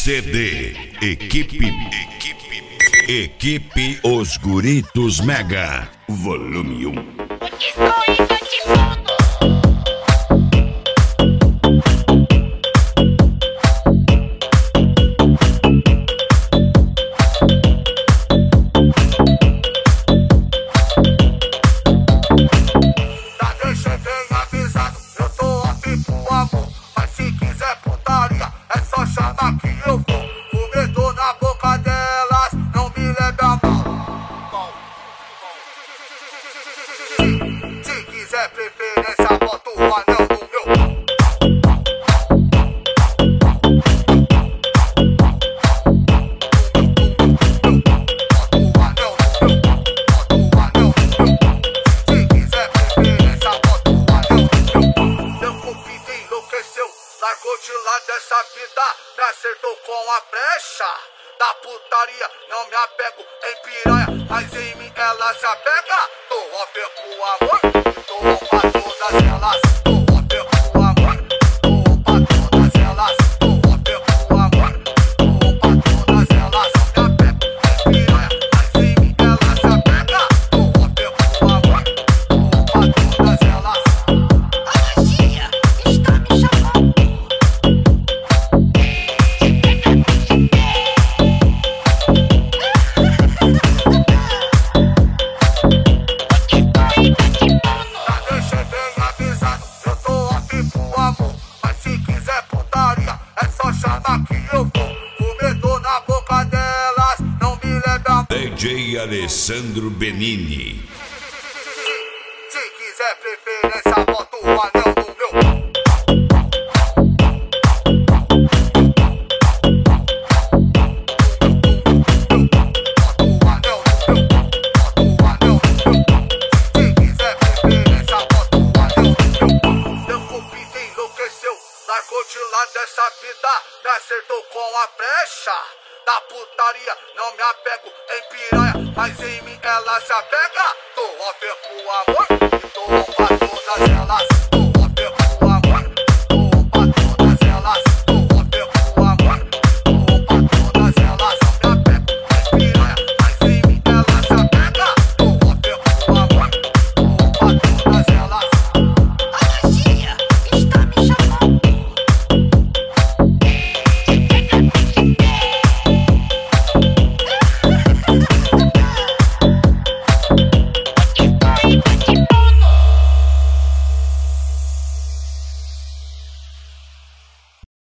CD, Equipe Os Guritos Mega, volume 1. Estou cativando. Se quiser preferência, bota o anel no meu pau. Se quiser preferência, bota o anel no meu pau. Meu cupido enlouqueceu, largou de lado essa vida, me acertou com a brecha da putaria. Não me apego em piranha, mas em mim ela se apega. Tô off com amor, tô on pra todas elas. Tô off com amor, tô on pra todas elas. Tô off com amor, tô on pra todas elas. Não me apego em piranha, mas em mim ela se apega. Tô off com amor, tô on pra todas elas. A magia está me chamando. DJ Alessandro Benini. Se quiser preferência, bota o anel no meu pau. Se quiser preferência, bota o anel no meu pau. Meu cupido enlouqueceu, largou de lado essa vida, me acertou com a brecha da putaria. Não me apego em piranha, mas em mim ela se apega. Tô off com amor, tô on pra todas elas.